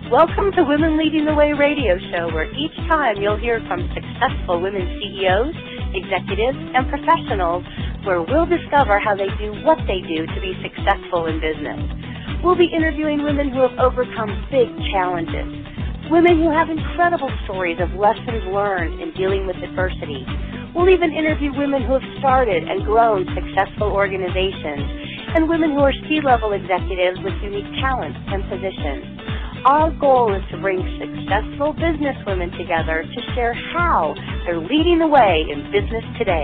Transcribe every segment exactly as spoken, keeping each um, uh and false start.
Welcome to Women Leading the Way radio show, where each time you'll hear from successful women C E Os, executives, and professionals, where we'll discover how they do what they do to be successful in business. We'll be interviewing women who have overcome big challenges, women who have incredible stories of lessons learned in dealing with adversity. We'll even interview women who have started and grown successful organizations, and women who are C-level executives with unique talents and positions. Our goal is to bring successful business women together to share how they're leading the way in business today.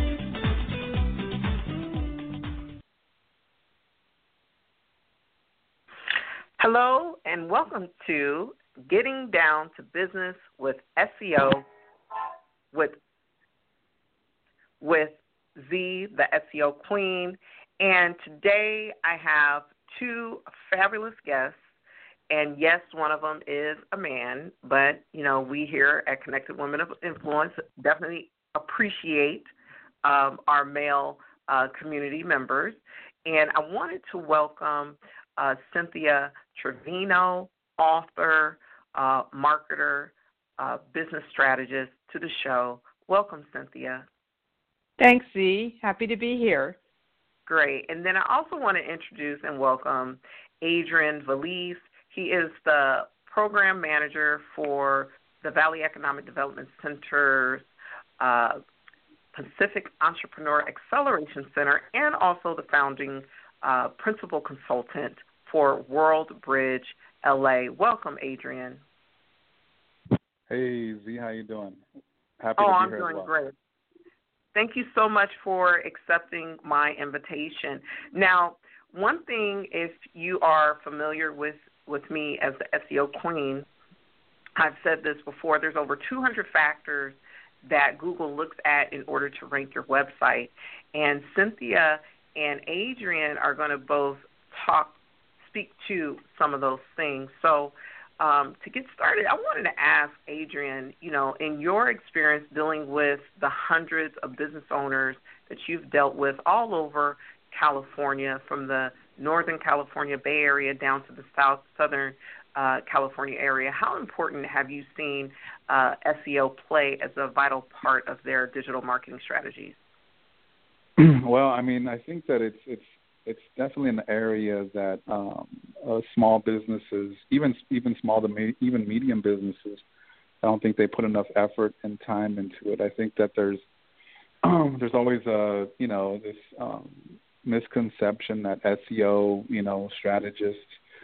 Hello, and welcome to Getting Down to Business with S E O with, with Z, the S E O Queen. And today I have two fabulous guests. And yes, one of them is a man, but, you know, we here at Connected Women of Influence definitely appreciate um, our male uh, community members. And I wanted to welcome uh, Cynthia Trevino, author, uh, marketer, uh, business strategist to the show. Welcome, Cynthia. Thanks, Z. Happy to be here. Great. And then I also want to introduce and welcome Adrian Valise. He is the program manager for the Valley Economic Development Center's uh, Pacific Entrepreneur Acceleration Center, and also the founding uh, principal consultant for World Bridge L A. Welcome, Adrian. Hey, Z, how you doing? Happy oh, to be I'm here doing as well. great. Thank you so much for accepting my invitation. Now, one thing, if you are familiar with with me as the S E O Queen, I've said this before, there's over two hundred factors that Google looks at in order to rank your website. And Cynthia and Adrian are going to both talk, speak to some of those things. So um, to get started, I wanted to ask Adrian, you know, in your experience dealing with the hundreds of business owners that you've dealt with all over California, from the Northern California Bay Area down to the South Southern uh, California area, how important have you seen uh, S E O play as a vital part of their digital marketing strategies? Well, I mean, I think that it's it's it's definitely an area that um, uh, small businesses, even even small to me, even medium businesses, I don't think they put enough effort and time into it. I think that there's um, there's always a you know this. Um, misconception that S E O, you know, strategists,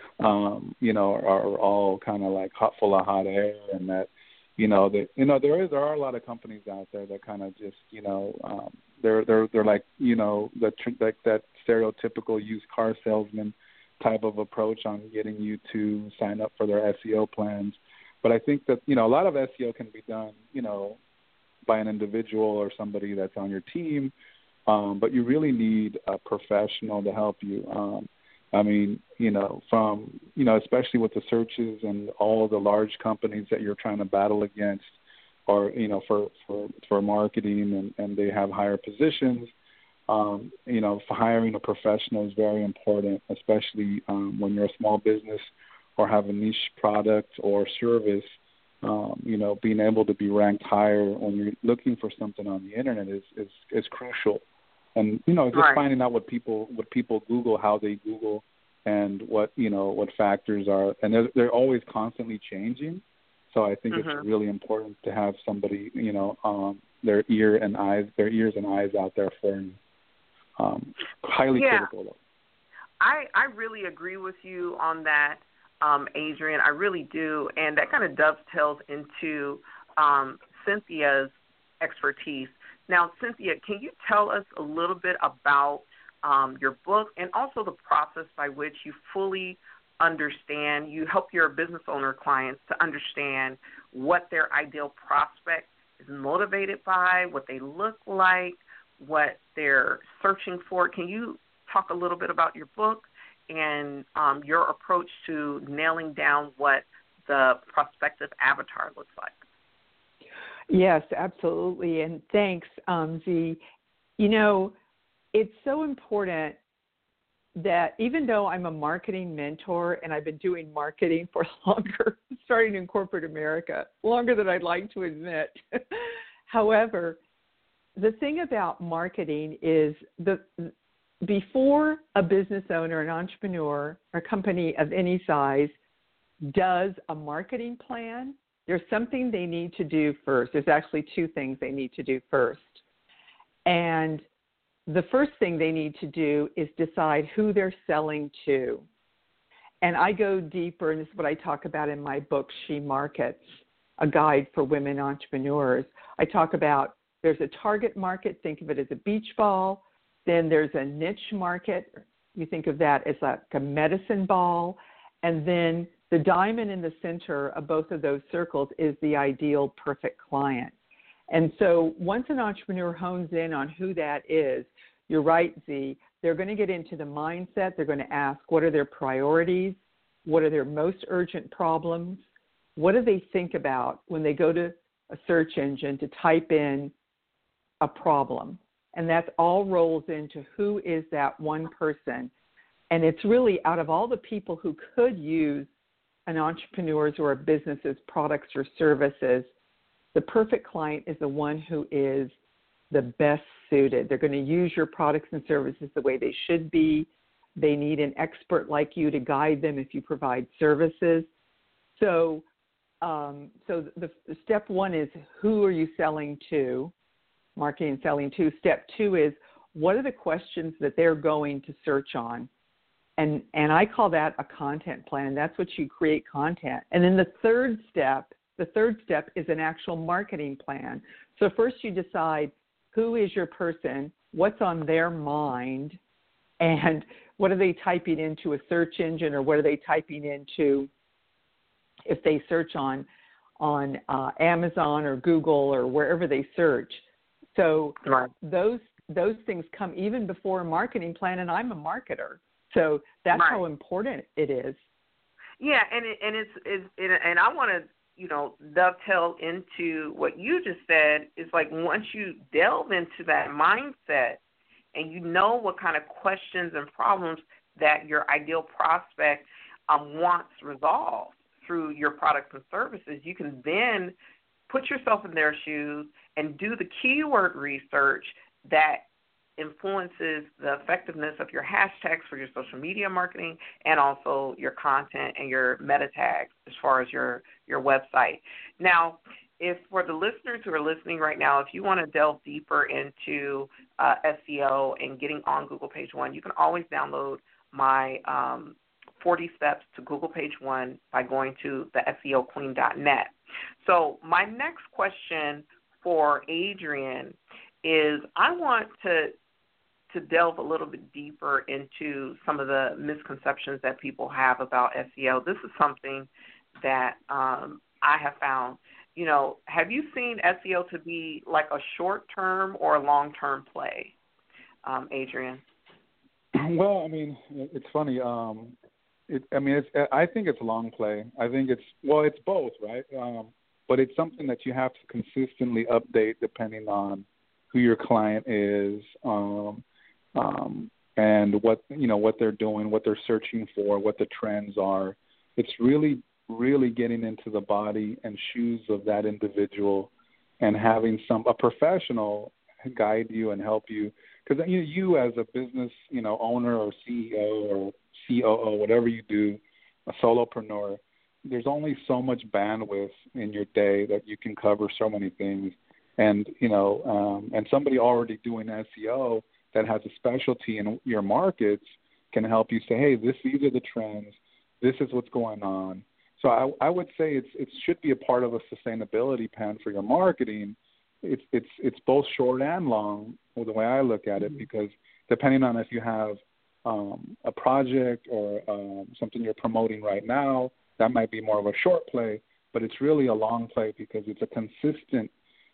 um, you know, are, are all kind of like hot, full of hot air, and that, you know, that you know there is there are a lot of companies out there that kind of just, you know, um, they're they're they're like, you know, the like that stereotypical used car salesman type of approach on getting you to sign up for their S E O plans. But I think that, you know, a lot of S E O can be done, you know, by an individual or somebody that's on your team. Um, but you really need a professional to help you. Um, I mean, you know, from, you know, especially with the searches and all the large companies that you're trying to battle against, or, you know, for, for, for marketing, and, and they have higher positions, um, you know, for hiring a professional is very important, especially um, when you're a small business or have a niche product or service. Um, you know, being able to be ranked higher when you're looking for something on the internet is, is, is crucial. And, you know, just right. finding out what people what people Google, how they Google, and what, you know, what factors are. And they're, they're always constantly changing. So I think mm-hmm. it's really important to have somebody, you know, um, their ear and eyes, their ears and eyes out there for you. Um, highly yeah. critical. I, I really agree with you on that, um, Adrian. I really do. And that kind of dovetails into um, Cynthia's expertise. Now, Cynthia, can you tell us a little bit about um, your book and also the process by which you fully understand, you help your business owner clients to understand what their ideal prospect is motivated by, what they look like, what they're searching for? Can you talk a little bit about your book and um, your approach to nailing down what the prospective avatar looks like? Yes, absolutely. And thanks, um, Z. You know, it's so important that even though I'm a marketing mentor and I've been doing marketing for longer, starting in corporate America, longer than I'd like to admit. However, the thing about marketing is the before a business owner, an entrepreneur, or a company of any size does a marketing plan, there's something they need to do first. There's actually two things they need to do first. And the first thing they need to do is decide who they're selling to. And I go deeper, and this is what I talk about in my book, She Markets, a guide for women entrepreneurs. I talk about there's a target market, think of it as a beach ball. Then there's a niche market. You think of that as like a medicine ball. And then the diamond in the center of both of those circles is the ideal perfect client. And so once an entrepreneur hones in on who that is, you're right, Z, they're going to get into the mindset. They're going to ask, what are their priorities? What are their most urgent problems? What do they think about when they go to a search engine to type in a problem? And that all rolls into who is that one person. And it's really out of all the people who could use an entrepreneur's or a business's products or services, the perfect client is the one who is the best suited. They're going to use your products and services the way they should be. They need an expert like you to guide them if you provide services. So, um, so the, the step one is who are you selling to, marketing and selling to. Step two is what are the questions that they're going to search on? And, and I call that a content plan. That's what you create content. And then the third step The third step is an actual marketing plan. So first you decide who is your person, what's on their mind, and what are they typing into a search engine, or what are they typing into if they search on on uh, Amazon or Google or wherever they search. So right. those those things come even before a marketing plan, and I'm a marketer. So that's right. how important it is. Yeah, and it, and it's, it's it, and I want to you know, dovetail into what you just said. Is like once you delve into that mindset and you know what kind of questions and problems that your ideal prospect um, wants resolved through your products and services, you can then put yourself in their shoes and do the keyword research that influences the effectiveness of your hashtags for your social media marketing and also your content and your meta tags as far as your, your website. Now, if for the listeners who are listening right now, if you want to delve deeper into uh, S E O and getting on Google Page One, you can always download my um, forty Steps to Google Page One by going to the S E O queen dot net. So my next question for Adrienne is I want to to delve a little bit deeper into some of the misconceptions that people have about S E O. This is something that um, I have found. You know, have you seen S E O to be like a short-term or a long-term play, um, Adrienne? Well, I mean, it's funny. Um, it, I mean, it's, I think it's long play. I think it's, well, it's both, right? Um, but it's something that you have to consistently update depending on who your client is, um, um, and what, you know, what they're doing, what they're searching for, what the trends are. It's really, really getting into the body and shoes of that individual and having some, a professional guide you and help you. Because you, you as a business, you know, owner or C E O or C O O, whatever you do, a solopreneur, there's only so much bandwidth in your day that you can cover so many things. And, you know, um, and somebody already doing S E O that has a specialty in your markets can help you say, hey, this, these are the trends. This is what's going on. So I, I would say it's, it should be a part of a sustainability plan for your marketing. It's, it's, it's both short and long, well, the way I look at it, because depending on if you have um, a project or um, something you're promoting right now, that might be more of a short play, but it's really a long play because it's a consistent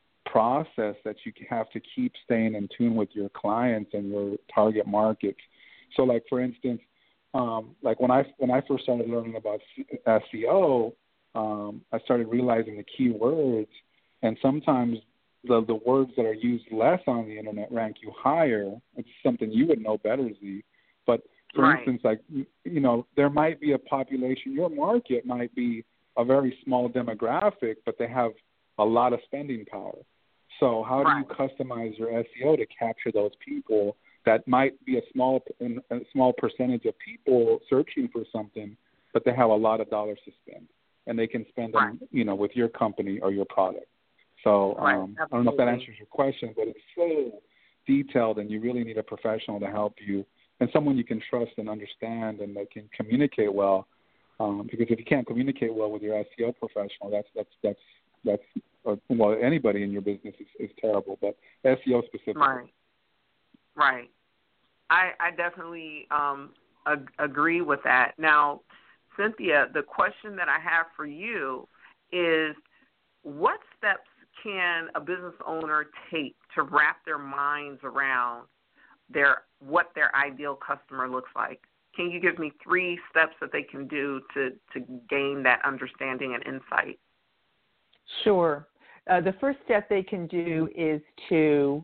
process that you have to keep staying in tune with your clients and your target markets. So, like for instance, um, like when I when I first started learning about S E O, um, I started realizing the key words, and sometimes the the words that are used less on the internet rank you higher. It's something you would know better, Z. But for right. instance, like, you know, there might be a population, your market might be a very small demographic, but they have a lot of spending power. So how right. do you customize your S E O to capture those people that might be a small a small percentage of people searching for something, but they have a lot of dollars to spend, and they can spend them, right. you know, with your company or your product. So right. um, I don't know if that answers your question, but it's so detailed, and you really need a professional to help you, and someone you can trust and understand and that can communicate well. Um, because if you can't communicate well with your S E O professional, that's that's that's that's uh, well, anybody in your business is, is terrible, but S E O specifically. Right. Right. I I definitely um, ag- agree with that. Now, Cynthia, the question that I have for you is, what steps can a business owner take to wrap their minds around their what their ideal customer looks like? Can you give me three steps that they can do to, to gain that understanding and insight? Sure. Uh, the first step they can do is to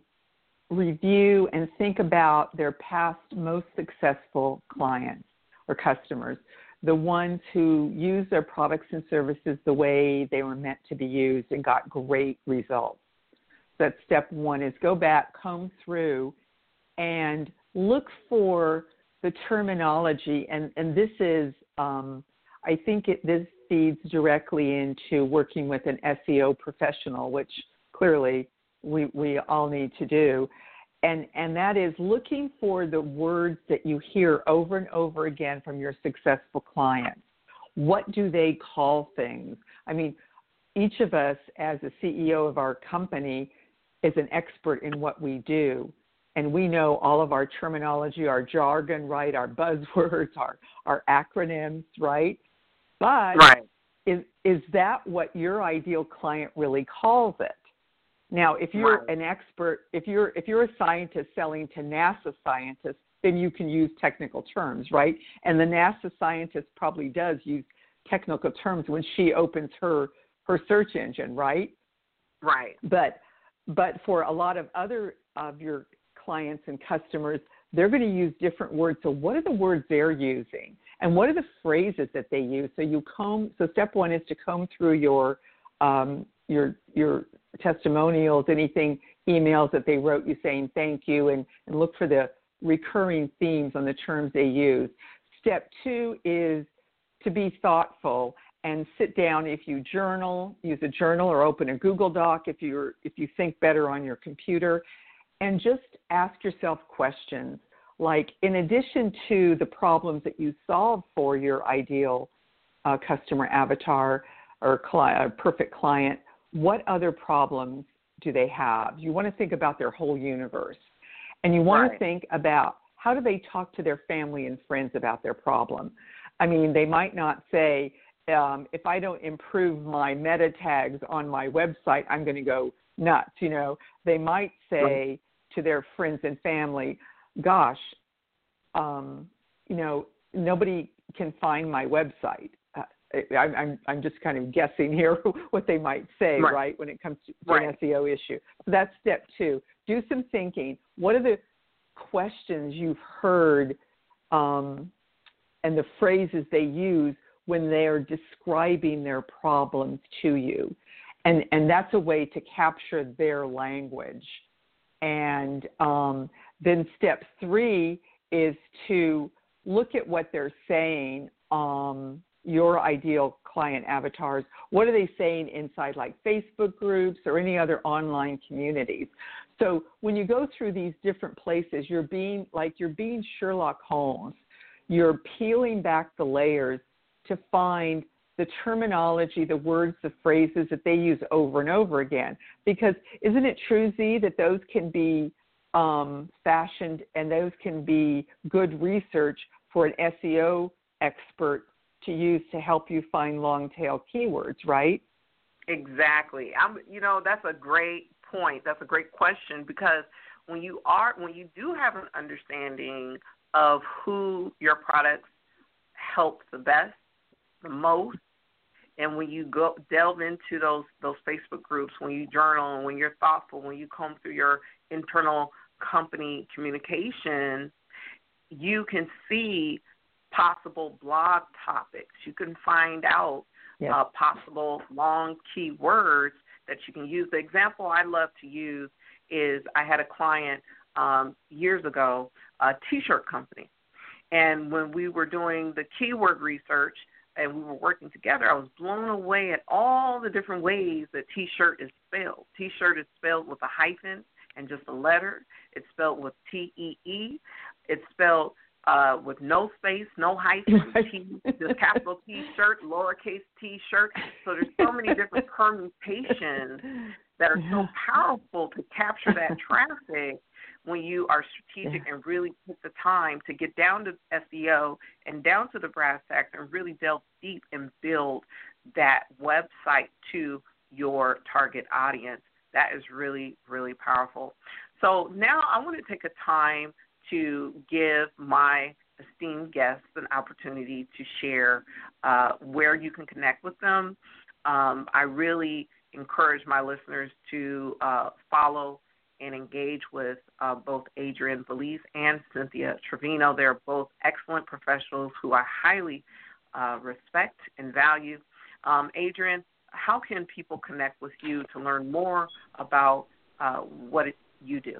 review and think about their past most successful clients or customers, the ones who use their products and services the way they were meant to be used and got great results. So that's step one, is go back, comb through, and look for the terminology. And, and this is, um, I think it, this feeds directly into working with an S E O professional, which clearly we, we all need to do. And, and that is looking for the words that you hear over and over again from your successful clients. What do they call things? I mean, each of us as a C E O of our company is an expert in what we do. And we know all of our terminology, our jargon, right, our buzzwords, our, our acronyms, right? But right. is, is that what your ideal client really calls it? Now, if you're right. an expert, if you're if you're a scientist selling to NASA scientists, then you can use technical terms, right? And the NASA scientist probably does use technical terms when she opens her her search engine, right? Right. But but for a lot of other of your clients and customers, they're going to use different words. So what are the words they're using? And what are the phrases that they use? So you comb, so step one is to comb through your um, your your testimonials, anything, emails that they wrote you saying thank you, and, and look for the recurring themes on the terms they use. Step two is to be thoughtful and sit down. If you journal, use a journal or open a Google Doc if you're if you think better on your computer, and just ask yourself questions like, in addition to the problems that you solve for your ideal uh, customer avatar or cli- perfect client, what other problems do they have? You want to think about their whole universe. And you want right. to think about, how do they talk to their family and friends about their problem? I mean, they might not say, um, if I don't improve my meta tags on my website, I'm going to go nuts. You know, they might say right. to their friends and family, gosh, um, you know, nobody can find my website. I'm, I'm, I'm just kind of guessing here what they might say, right, right when it comes to, to right. an S E O issue. So that's step two. Do some thinking. What are the questions you've heard um, and the phrases they use when they are describing their problems to you? And, and that's a way to capture their language. And um, then step three is to look at what they're saying, um, your ideal client avatars. What are they saying inside like Facebook groups or any other online communities? So when you go through these different places, you're being like you're being Sherlock Holmes. You're peeling back the layers to find the terminology, the words, the phrases that they use over and over again. Because isn't it true, Z, that those can be um, fashioned and those can be good research for an S E O expert to use to help you find long tail keywords, right? Exactly. I'm, you know, that's a great point. That's a great question, because when you are, when you do have an understanding of who your products help the best, the most, and when you go delve into those those Facebook groups, when you journal, and when you're thoughtful, when you comb through your internal company communication, you can see possible blog topics. You can find out yes. uh, possible long keywords that you can use. The example I love to use is I had a client um, years ago, a T-shirt company. And when we were doing the keyword research and we were working together, I was blown away at all the different ways that T-shirt is spelled. T-shirt is spelled with a hyphen and just a letter. It's spelled with T E E. It's spelled uh, with no space, no hyphen, T, just capital T-shirt, lowercase T-shirt. So there's so many different permutations that are so powerful to capture that traffic when you are strategic yeah. and really take the time to get down to S E O and down to the brass tacks and really delve deep and build that website to your target audience. That is really, really powerful. So now I want to take a time to give my esteemed guests an opportunity to share uh, where you can connect with them. Um, I really encourage my listeners to uh, follow and engage with uh, both Adrienne Veliz and Cynthia Trevino. They're both excellent professionals who I highly uh, respect and value. Um, Adrienne, how can people connect with you to learn more about uh, what it, you do?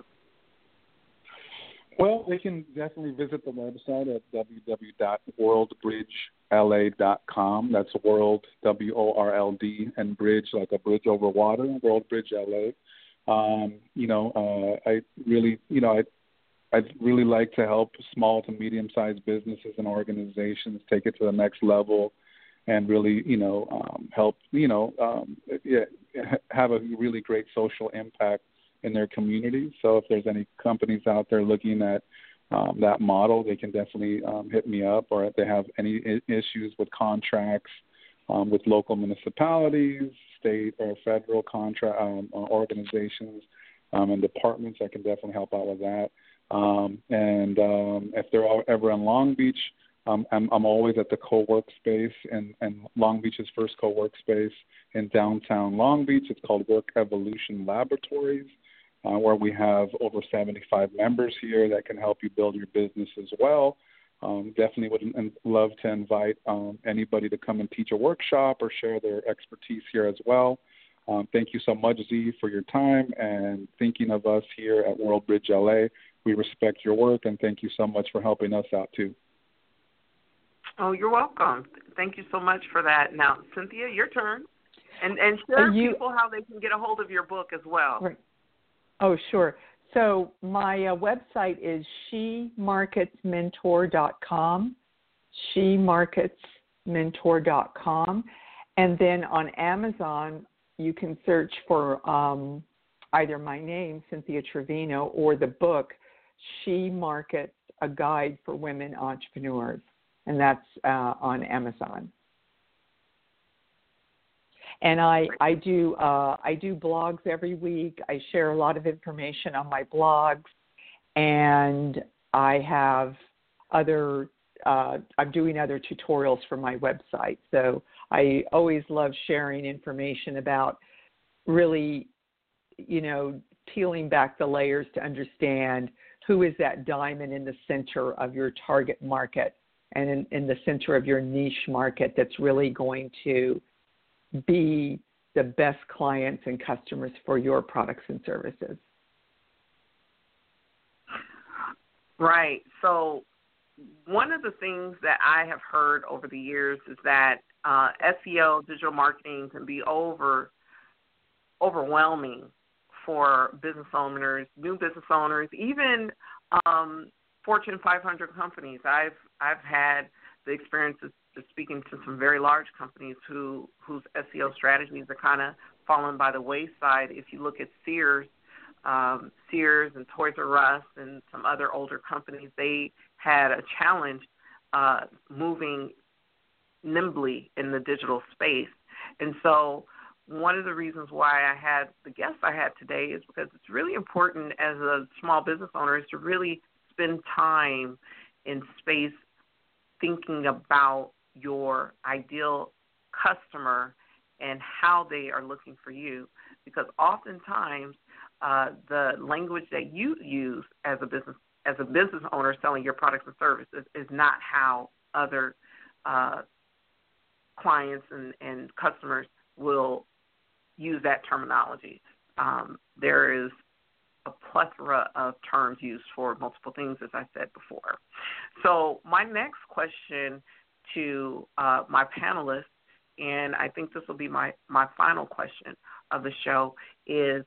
Well, they can definitely visit the website at w w w dot world bridge l a dot com. That's World, W O R L D, and bridge, like a bridge over water, WorldBridge L A. Um, you know, uh, I really, you know, I, I'd really like to help small to medium-sized businesses and organizations take it to the next level and really, you know, um, help, you know, um, yeah, have a really great social impact in their communities. So if there's any companies out there looking at um, that model, they can definitely um, hit me up, or if they have any I- issues with contracts um, with local municipalities, state or federal contract um, organizations um, and departments, I can definitely help out with that. Um, and um, if they're ever in Long Beach, um, I'm, I'm always at the co-work space, and, and Long Beach's first co-work space in downtown Long Beach. It's called Work Evolution Laboratories, uh, where we have over seventy-five members here that can help you build your business as well. Um, definitely would love to invite um, anybody to come and teach a workshop or share their expertise here as well. Um, thank you so much, Z, for your time and thinking of us here at WorldBridge L A. We respect your work, and thank you so much for helping us out too. Oh, you're welcome. Thank you so much for that. Now, Cynthia, your turn. And, and share you, people how they can get a hold of your book as well. Right. Oh, sure. So my uh, website is she markets mentor dot com, she markets mentor dot com. And then on Amazon, you can search for um, either my name, Cynthia Trevino, or the book, She Markets, A Guide for Women Entrepreneurs. And that's uh, on Amazon. And I, I do uh, I do blogs every week. I share a lot of information on my blogs, and I have other uh, I'm doing other tutorials for my website. So I always love sharing information about really, you know, peeling back the layers to understand who is that diamond in the center of your target market and in, in the center of your niche market that's really going to be the best clients and customers for your products and services. Right. So one of the things that I have heard over the years is that uh, S E O, digital marketing, can be over overwhelming for business owners, new business owners, even um, Fortune five hundred companies. I've I've had the experiences speaking to some very large companies who whose S E O strategies are kind of fallen by the wayside. If you look at Sears, um, Sears and Toys R Us and some other older companies, they had a challenge uh, moving nimbly in the digital space. And so one of the reasons why I had the guest I had today is because it's really important as a small business owner is to really spend time in space thinking about your ideal customer and how they are looking for you, because oftentimes uh, the language that you use as a business as a business owner selling your products and services is not how other uh, clients and, and customers will use that terminology. Um, there is a plethora of terms used for multiple things, as I said before. So my next question to uh, my panelists, and I think this will be my, my final question of the show, is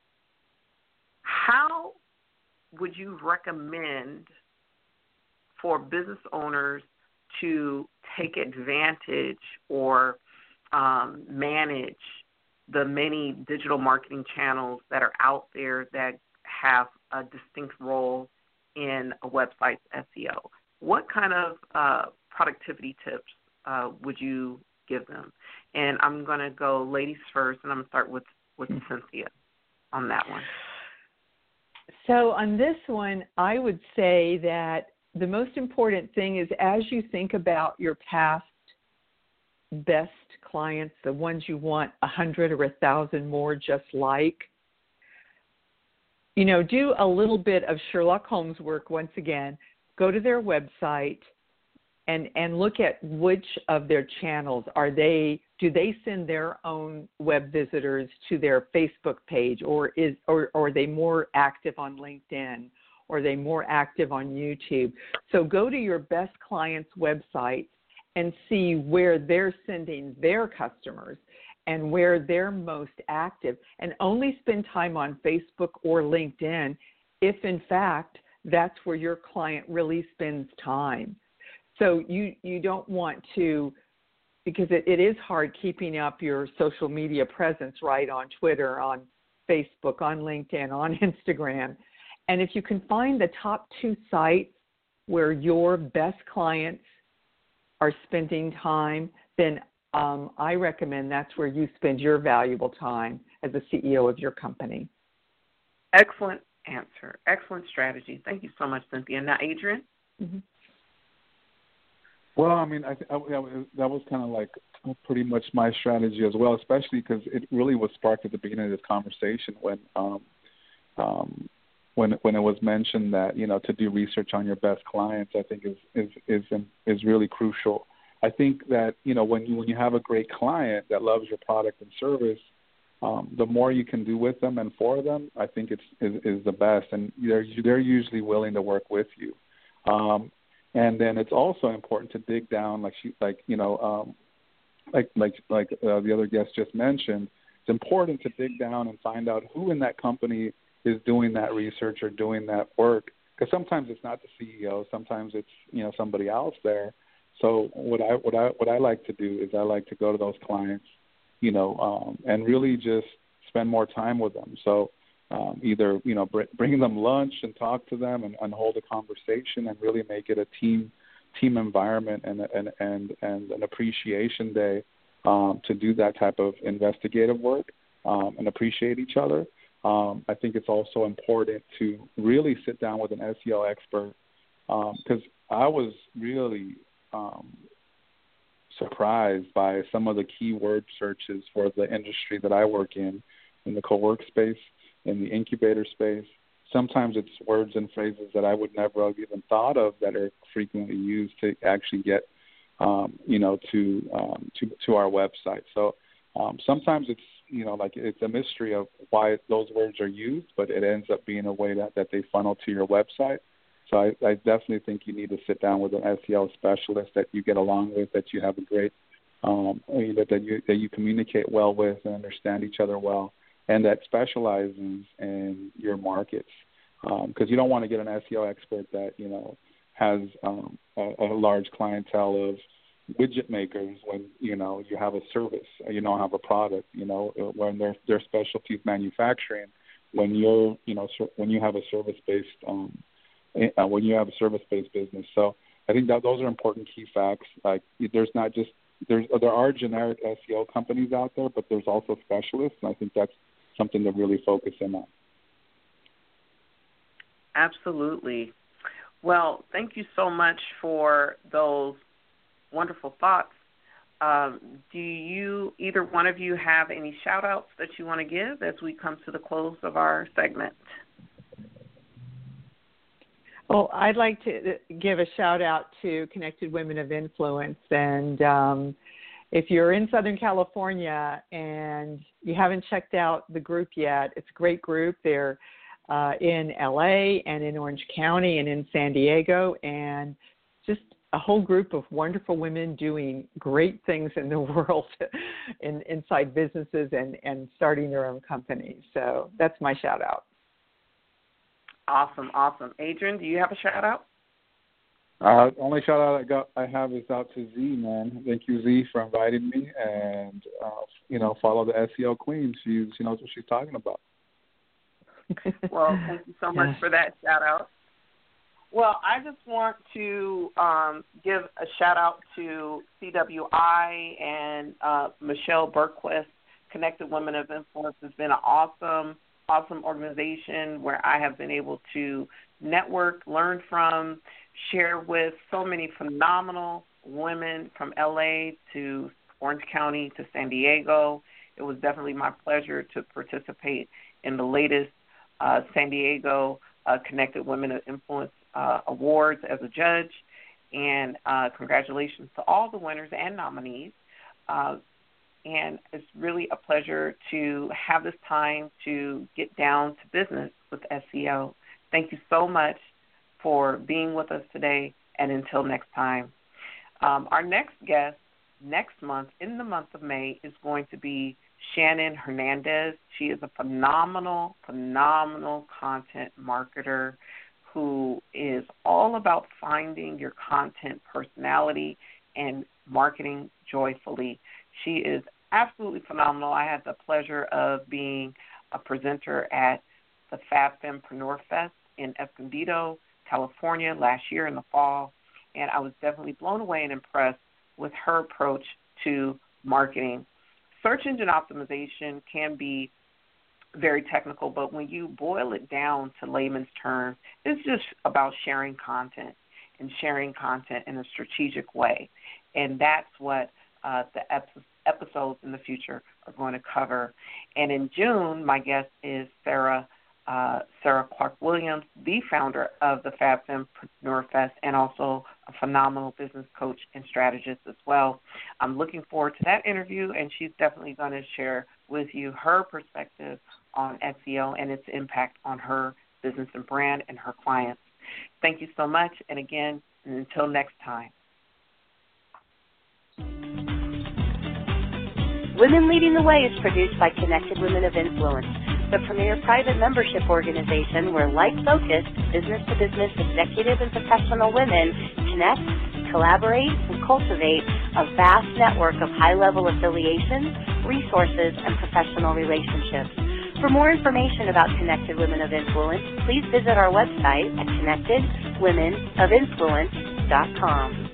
how would you recommend for business owners to take advantage or um, manage the many digital marketing channels that are out there that have a distinct role in a website's S E O? What kind of uh, productivity tips uh, would you give them? And I'm going to go ladies first, and I'm going to start with, with Cynthia on that one. So on this one, I would say that the most important thing is as you think about your past best clients, the ones you want a hundred or a thousand more just like, you know, do a little bit of Sherlock Holmes work once again. Go to their website and, and look at which of their channels are they, do they send their own web visitors to their Facebook page, or is or, or are they more active on LinkedIn, or are they more active on YouTube? So go to your best clients' websites and see where they're sending their customers and where they're most active, and only spend time on Facebook or LinkedIn if, in fact, that's where your client really spends time. So you, you don't want to, because it, it is hard keeping up your social media presence, right, on Twitter, on Facebook, on LinkedIn, on Instagram. And if you can find the top two sites where your best clients are spending time, then um, I recommend that's where you spend your valuable time as the C E O of your company. Excellent answer. Excellent strategy. Thank you so much, Cynthia. Now, Adrian? Mm-hmm. Well, I mean, I, I, that was kind of like pretty much my strategy as well, especially because it really was sparked at the beginning of this conversation when um, um, when when it was mentioned that, you know, to do research on your best clients, I think is is is is really crucial. I think that, you know, when you when you have a great client that loves your product and service, um, the more you can do with them and for them, I think it's is, is the best, and they're they're usually willing to work with you. Um, and then it's also important to dig down, like she, like you know, um, like like like uh, the other guest just mentioned. It's important to dig down and find out who in that company is doing that research or doing that work, because sometimes it's not the C E O, sometimes it's, you know, somebody else there. So what I what I what I like to do is I like to go to those clients, you know, um, and really just spend more time with them. So um, either, you know, br- bring them lunch and talk to them and, and hold a conversation and really make it a team team environment and and and, and an appreciation day um, to do that type of investigative work um, and appreciate each other. Um, I think it's also important to really sit down with an S E O expert, because um, I was really um, surprised by some of the keyword searches for the industry that I work in, in the co-work space, in the incubator space. Sometimes it's words and phrases that I would never have even thought of that are frequently used to actually get, um, you know, to, um, to to our website. So um, sometimes it's, you know, like it's a mystery of why those words are used, but it ends up being a way that, that they funnel to your website. So I, I definitely think you need to sit down with an S E O specialist that you get along with, that you have a great, um, that, that you that you communicate well with and understand each other well, and that specializes in your markets. Because um, you don't want to get an S E O expert that, you know, has um, a, a large clientele of widget makers when, you know, you have a service, you don't have a product, you know, when their their specialty manufacturing, when you're, you know, when you have a service-based, um, uh, when you have a service-based business. So I think that those are important key facts. Like, there's not just, there's there are generic S E O companies out there, but there's also specialists, and I think that's something to really focus in on. Absolutely. Well, thank you so much for those wonderful thoughts. Um, do you, either one of you, have any shout-outs that you want to give as we come to the close of our segment? Well, I'd like to give a shout out to Connected Women of Influence. And um, if you're in Southern California and you haven't checked out the group yet, it's a great group. They're uh, in L A and in Orange County and in San Diego, and just a whole group of wonderful women doing great things in the world in, inside businesses and, and starting their own companies. So that's my shout out. Awesome, awesome. Adrian, do you have a shout out? Uh, only shout out I got I have is out to Z, man. Thank you, Z, for inviting me, and uh, you know, follow the S E O Queen. She's she knows what she's talking about. Well, thank you so much for that shout out. Well, I just want to um, give a shout out to C W I and uh, Michelle Berquist. Connected Women of Influence has been an awesome. awesome organization where I have been able to network, learn from, share with so many phenomenal women from L A to Orange County to San Diego. It was definitely my pleasure to participate in the latest uh, San Diego uh, Connected Women of Influence uh, Awards as a judge. And uh, congratulations to all the winners and nominees. Uh, And it's really a pleasure to have this time to get down to business with S E O. Thank you so much for being with us today, and until next time. Um, our next guest next month, in the month of May, is going to be Shannon Hernandez. She is a phenomenal, phenomenal content marketer who is all about finding your content personality and marketing joyfully. She is absolutely phenomenal. I had the pleasure of being a presenter at the FabFempreneur Fest in Escondido, California last year in the fall, and I was definitely blown away and impressed with her approach to marketing. Search engine optimization can be very technical, but when you boil it down to layman's terms, it's just about sharing content and sharing content in a strategic way, and that's what uh, the episode episodes in the future are going to cover. And in June, my guest is Sarah uh, Sarah Clark-Williams, the founder of the FabFempreneur Fest and also a phenomenal business coach and strategist as well. I'm looking forward to that interview, and she's definitely going to share with you her perspective on S E O and its impact on her business and brand and her clients. Thank you so much, and again, until next time. Women Leading the Way is produced by Connected Women of Influence, the premier private membership organization where like-focused, business-to-business executive and professional women connect, collaborate, and cultivate a vast network of high-level affiliations, resources, and professional relationships. For more information about Connected Women of Influence, please visit our website at connected women of influence dot com.